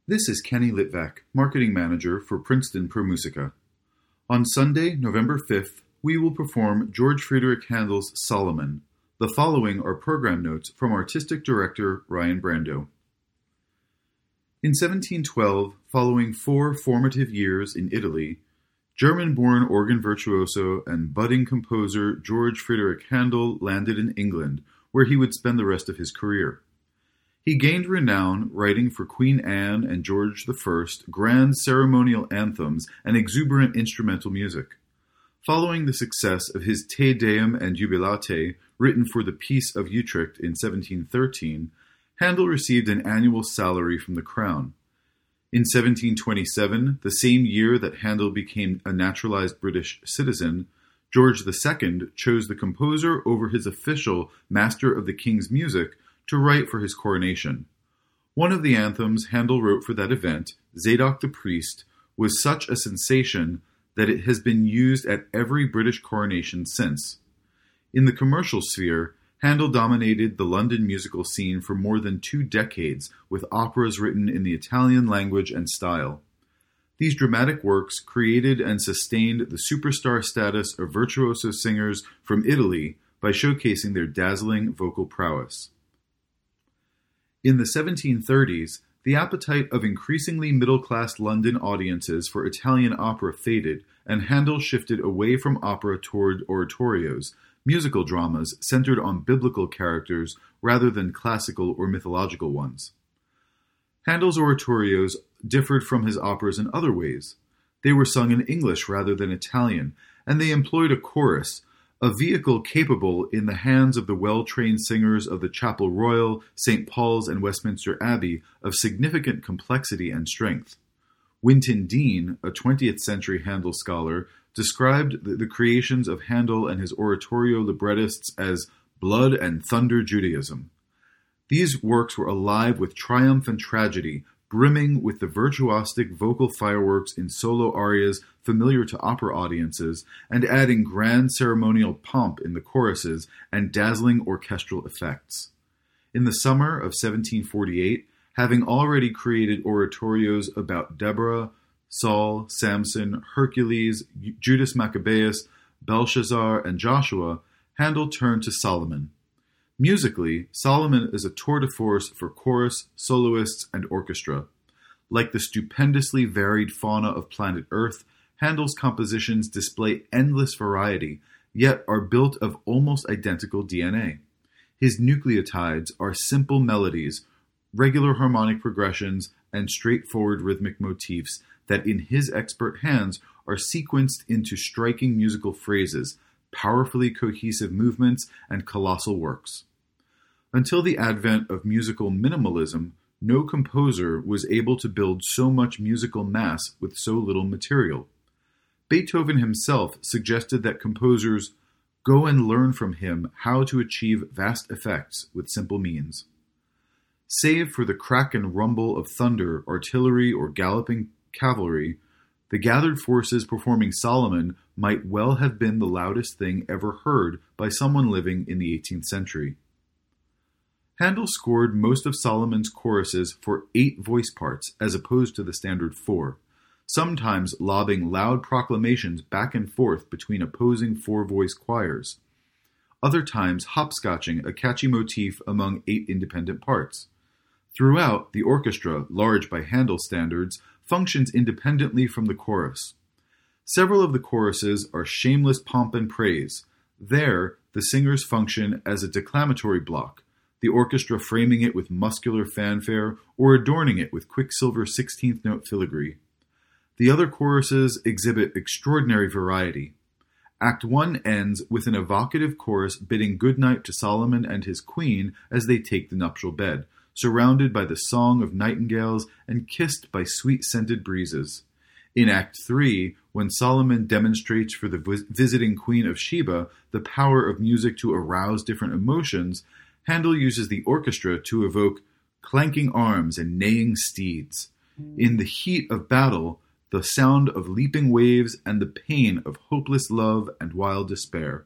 This is Kenny Litvak, Marketing Manager for Princeton ProMusica. On Sunday, November 5th, we will perform George Friedrich Handel's Solomon. The following are program notes from Artistic Director Ryan Brando. In 1712, following 4 formative years in Italy, German-born organ virtuoso and budding composer George Friedrich Handel landed in England, where he would spend the rest of his career. He gained renown writing for Queen Anne and George I grand ceremonial anthems and exuberant instrumental music. Following the success of his Te Deum and Jubilate, written for the Peace of Utrecht in 1713, Handel received an annual salary from the crown. In 1727, the same year that Handel became a naturalized British citizen, George II chose the composer over his official Master of the King's Music to write for his coronation. One of the anthems Handel wrote for that event, Zadok the Priest, was such a sensation that it has been used at every British coronation since. In the commercial sphere, Handel dominated the London musical scene for more than 2 decades with operas written in the Italian language and style. These dramatic works created and sustained the superstar status of virtuoso singers from Italy by showcasing their dazzling vocal prowess. In the 1730s, the appetite of increasingly middle-class London audiences for Italian opera faded, and Handel shifted away from opera toward oratorios, musical dramas centered on biblical characters rather than classical or mythological ones. Handel's oratorios differed from his operas in other ways. They were sung in English rather than Italian, and they employed a chorus, a vehicle capable in the hands of the well-trained singers of the Chapel Royal, St. Paul's, and Westminster Abbey of significant complexity and strength. Winton Dean, a 20th century Handel scholar, described the creations of Handel and his oratorio librettists as blood and thunder Judaism. These works were alive with triumph and tragedy, brimming with the virtuosic vocal fireworks in solo arias familiar to opera audiences, and adding grand ceremonial pomp in the choruses and dazzling orchestral effects. In the summer of 1748, having already created oratorios about Deborah, Saul, Samson, Hercules, Judas Maccabeus, Belshazzar, and Joshua, Handel turned to Solomon. Musically, Solomon is a tour de force for chorus, soloists, and orchestra. Like the stupendously varied fauna of planet Earth, Handel's compositions display endless variety, yet are built of almost identical DNA. His nucleotides are simple melodies, regular harmonic progressions, and straightforward rhythmic motifs that in his expert hands are sequenced into striking musical phrases, powerfully cohesive movements, and colossal works. Until the advent of musical minimalism, no composer was able to build so much musical mass with so little material. Beethoven himself suggested that composers go and learn from him how to achieve vast effects with simple means. Save for the crack and rumble of thunder, artillery, or galloping cavalry, the gathered forces performing Solomon might well have been the loudest thing ever heard by someone living in the 18th century. Handel scored most of Solomon's choruses for 8 voice parts as opposed to the standard 4, sometimes lobbing loud proclamations back and forth between opposing 4-voice choirs, other times hopscotching a catchy motif among 8 independent parts. Throughout, the orchestra, large by Handel standards, functions independently from the chorus. Several of the choruses are shameless pomp and praise. There, the singers function as a declamatory block, the orchestra framing it with muscular fanfare or adorning it with quicksilver 16th-note filigree. The other choruses exhibit extraordinary variety. Act 1 ends with an evocative chorus bidding goodnight to Solomon and his queen as they take the nuptial bed, surrounded by the song of nightingales and kissed by sweet-scented breezes. In Act 3, when Solomon demonstrates for the visiting Queen of Sheba the power of music to arouse different emotions, Handel uses the orchestra to evoke clanking arms and neighing steeds. In the heat of battle, the sound of leaping waves and the pain of hopeless love and wild despair.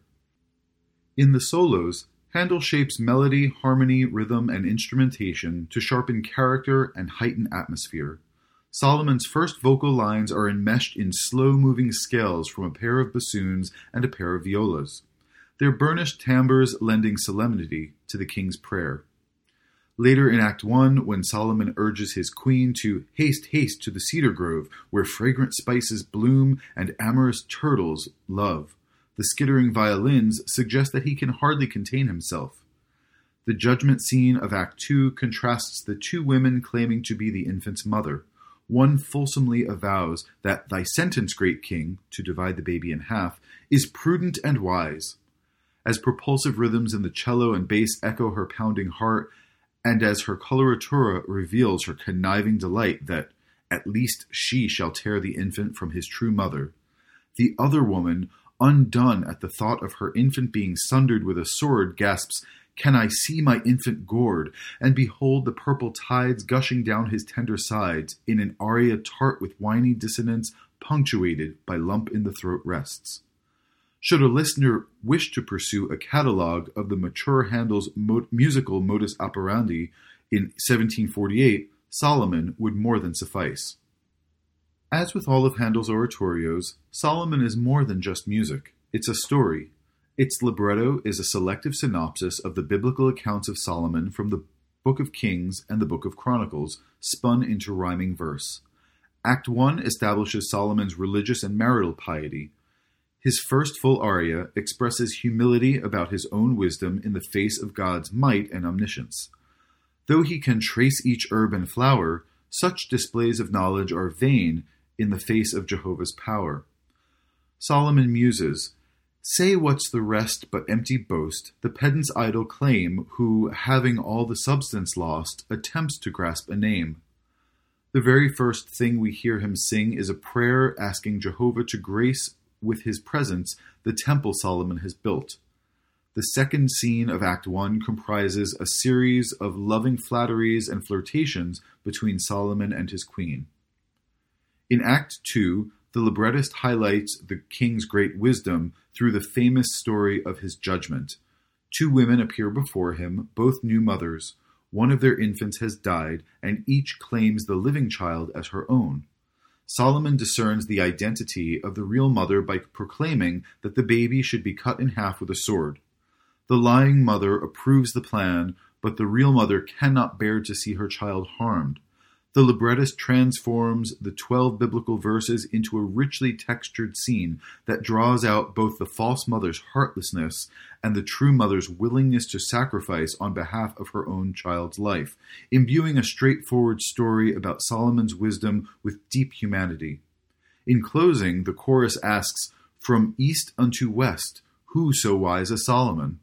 In the solos, Handel shapes melody, harmony, rhythm, and instrumentation to sharpen character and heighten atmosphere. Solomon's first vocal lines are enmeshed in slow-moving scales from a pair of bassoons and a pair of violas, their burnished timbres lending solemnity to the king's prayer. Later in Act 1, when Solomon urges his queen to haste, haste to the cedar grove, where fragrant spices bloom and amorous turtles love, the skittering violins suggest that he can hardly contain himself. The judgment scene of Act 2 contrasts the two women claiming to be the infant's mother. One fulsomely avows that thy sentence, great king, to divide the baby in half, is prudent and wise. As propulsive rhythms in the cello and bass echo her pounding heart, and as her coloratura reveals her conniving delight that at least she shall tear the infant from his true mother, the other woman, undone at the thought of her infant being sundered with a sword, gasps, "Can I see my infant gored, and behold the purple tides gushing down his tender sides," in an aria tart with whiny dissonance, punctuated by lump-in-the-throat rests. Should a listener wish to pursue a catalogue of the mature Handel's musical modus operandi in 1748, Solomon would more than suffice. As with all of Handel's oratorios, Solomon is more than just music. It's a story. Its libretto is a selective synopsis of the biblical accounts of Solomon from the Book of Kings and the Book of Chronicles, spun into rhyming verse. Act 1 establishes Solomon's religious and marital piety. His first full aria expresses humility about his own wisdom in the face of God's might and omniscience. Though he can trace each herb and flower, such displays of knowledge are vain in the face of Jehovah's power. Solomon muses, "Say what's the rest but empty boast, the pedant's idle claim, who, having all the substance lost, attempts to grasp a name." The very first thing we hear him sing is a prayer asking Jehovah to grace with his presence the temple Solomon has built. The second scene of Act 1 comprises a series of loving flatteries and flirtations between Solomon and his queen. In Act 2, the librettist highlights the king's great wisdom through the famous story of his judgment. Two women appear before him, both new mothers. One of their infants has died, and each claims the living child as her own. Solomon discerns the identity of the real mother by proclaiming that the baby should be cut in half with a sword. The lying mother approves the plan, but the real mother cannot bear to see her child harmed. The librettist transforms the 12 biblical verses into a richly textured scene that draws out both the false mother's heartlessness and the true mother's willingness to sacrifice on behalf of her own child's life, imbuing a straightforward story about Solomon's wisdom with deep humanity. In closing, the chorus asks, "From east unto west, who so wise as Solomon?"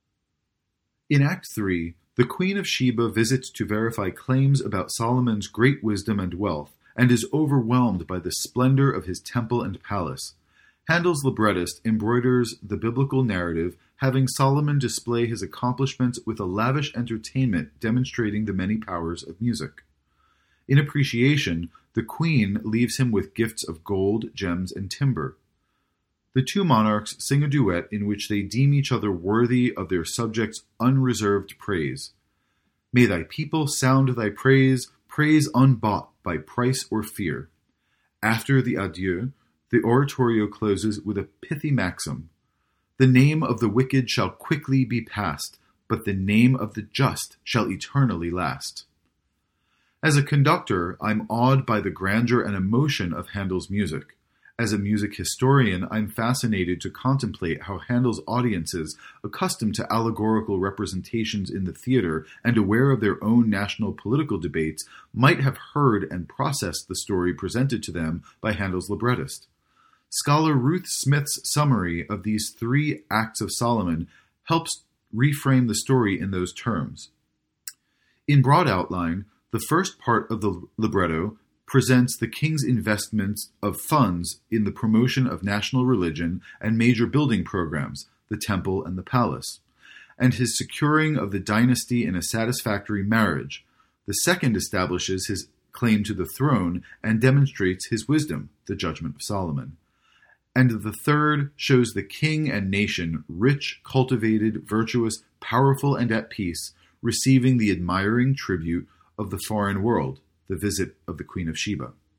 In Act 3, the Queen of Sheba visits to verify claims about Solomon's great wisdom and wealth, and is overwhelmed by the splendor of his temple and palace. Handel's librettist embroiders the biblical narrative, having Solomon display his accomplishments with a lavish entertainment demonstrating the many powers of music. In appreciation, the queen leaves him with gifts of gold, gems, and timber. The two monarchs sing a duet in which they deem each other worthy of their subjects' unreserved praise. "May thy people sound thy praise, praise unbought by price or fear." After the adieu, the oratorio closes with a pithy maxim: "The name of the wicked shall quickly be past, but the name of the just shall eternally last." As a conductor, I'm awed by the grandeur and emotion of Handel's music. As a music historian, I'm fascinated to contemplate how Handel's audiences, accustomed to allegorical representations in the theater and aware of their own national political debates, might have heard and processed the story presented to them by Handel's librettist. Scholar Ruth Smith's summary of these 3 acts of Solomon helps reframe the story in those terms. In broad outline, the first part of the libretto presents the king's investments of funds in the promotion of national religion and major building programs, the temple and the palace, and his securing of the dynasty in a satisfactory marriage. The second establishes his claim to the throne and demonstrates his wisdom, the judgment of Solomon. And the third shows the king and nation, rich, cultivated, virtuous, powerful, and at peace, receiving the admiring tribute of the foreign world, the visit of the Queen of Sheba.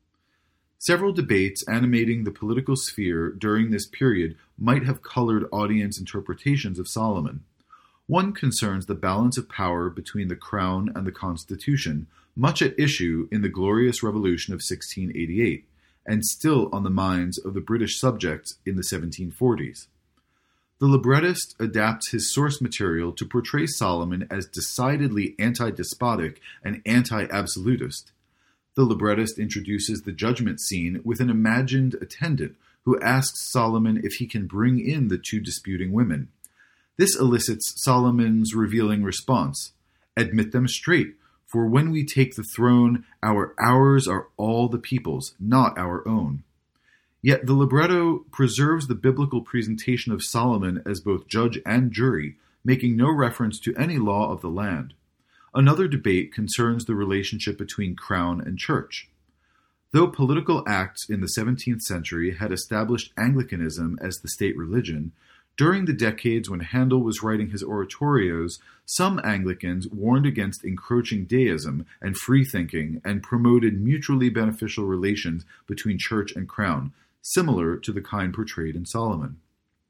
Several debates animating the political sphere during this period might have colored audience interpretations of Solomon. One concerns the balance of power between the crown and the constitution, much at issue in the Glorious Revolution of 1688, and still on the minds of the British subjects in the 1740s. The librettist adapts his source material to portray Solomon as decidedly anti-despotic and anti-absolutist. The librettist introduces the judgment scene with an imagined attendant who asks Solomon if he can bring in the two disputing women. This elicits Solomon's revealing response, "Admit them straight, for when we take the throne, our hours are all the people's, not our own." Yet the libretto preserves the biblical presentation of Solomon as both judge and jury, making no reference to any law of the land. Another debate concerns the relationship between crown and church. Though political acts in the 17th century had established Anglicanism as the state religion, during the decades when Handel was writing his oratorios, some Anglicans warned against encroaching deism and free-thinking and promoted mutually beneficial relations between church and crown, similar to the kind portrayed in Solomon.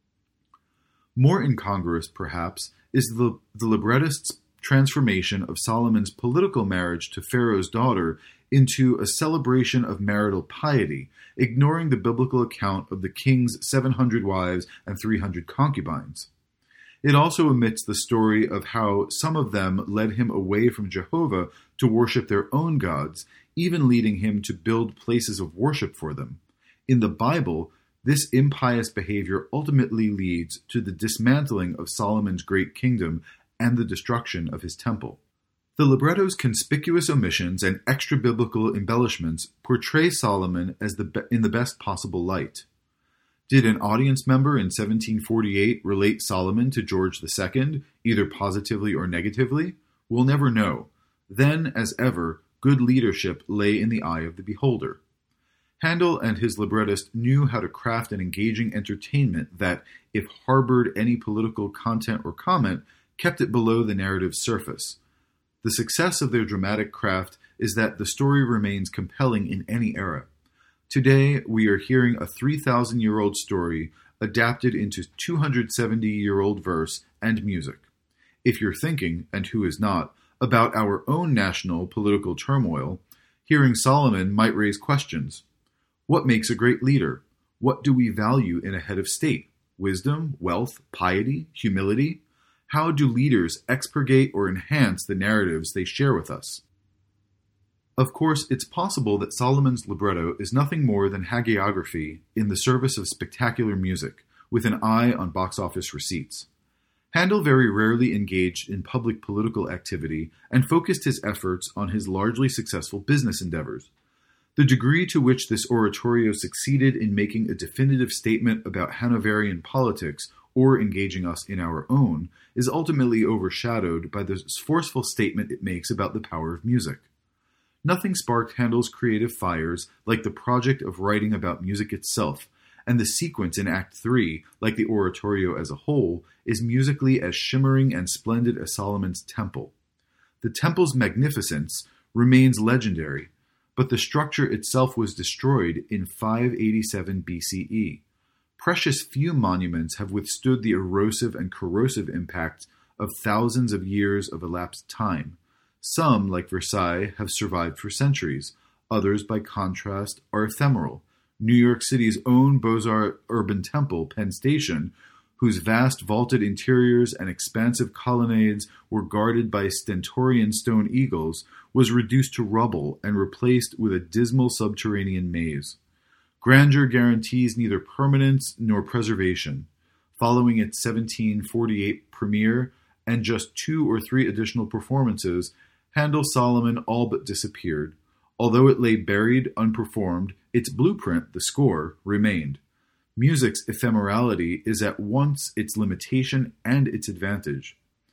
More incongruous, perhaps, is the librettist's transformation of Solomon's political marriage to Pharaoh's daughter into a celebration of marital piety, ignoring the biblical account of the king's 700 wives and 300 concubines. It also omits the story of how some of them led him away from Jehovah to worship their own gods, even leading him to build places of worship for them. In the Bible, this impious behavior ultimately leads to the dismantling of Solomon's great kingdom and the destruction of his temple. The libretto's conspicuous omissions and extra-biblical embellishments portray Solomon as in the best possible light. Did an audience member in 1748 relate Solomon to George II, either positively or negatively? We'll never know. Then, as ever, good leadership lay in the eye of the beholder. Handel and his librettist knew how to craft an engaging entertainment that, if harbored any political content or comment, kept it below the narrative's surface. The success of their dramatic craft is that the story remains compelling in any era. Today, we are hearing a 3,000-year-old story adapted into 270-year-old verse and music. If you're thinking, and who is not, about our own national political turmoil, hearing Solomon might raise questions. What makes a great leader? What do we value in a head of state? Wisdom, wealth, piety, humility? How do leaders expurgate or enhance the narratives they share with us? Of course, it's possible that Solomon's libretto is nothing more than hagiography in the service of spectacular music, with an eye on box office receipts. Handel very rarely engaged in public political activity and focused his efforts on his largely successful business endeavors. The degree to which this oratorio succeeded in making a definitive statement about Hanoverian politics or engaging us in our own is ultimately overshadowed by the forceful statement it makes about the power of music. Nothing sparked Handel's creative fires like the project of writing about music itself, and the sequence in Act 3, like the oratorio as a whole, is musically as shimmering and splendid as Solomon's temple. The temple's magnificence remains legendary, but the structure itself was destroyed in 587 BCE. Precious few monuments have withstood the erosive and corrosive impact of thousands of years of elapsed time. Some, like Versailles, have survived for centuries. Others, by contrast, are ephemeral. New York City's own Beaux-Arts urban temple, Penn Station, whose vast vaulted interiors and expansive colonnades were guarded by stentorian stone eagles, was reduced to rubble and replaced with a dismal subterranean maze. Grandeur guarantees neither permanence nor preservation. Following its 1748 premiere and just 2 or 3 additional performances, Handel's Solomon all but disappeared. Although it lay buried, unperformed, its blueprint, the score, remained. Music's ephemerality is at once its limitation and its advantage.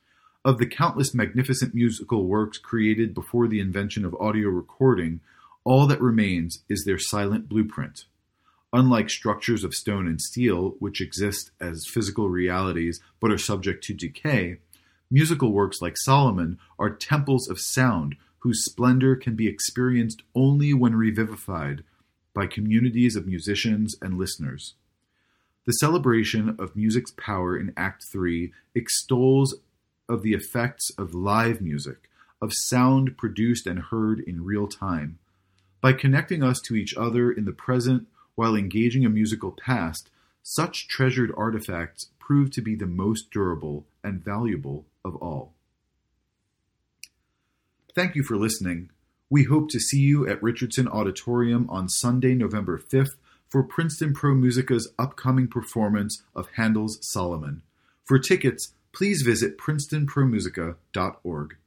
Of the countless magnificent musical works created before the invention of audio recording, all that remains is their silent blueprint. Unlike structures of stone and steel, which exist as physical realities but are subject to decay, musical works like Solomon are temples of sound whose splendor can be experienced only when revivified by communities of musicians and listeners. The celebration of music's power in Act 3 extols of the effects of live music, of sound produced and heard in real time. By connecting us to each other in the present while engaging a musical past, such treasured artifacts prove to be the most durable and valuable of all. Thank you for listening. We hope to see you at Richardson Auditorium on Sunday, November 5th for Princeton Pro Musica's upcoming performance of Handel's Solomon. For tickets, please visit princetonpromusica.org.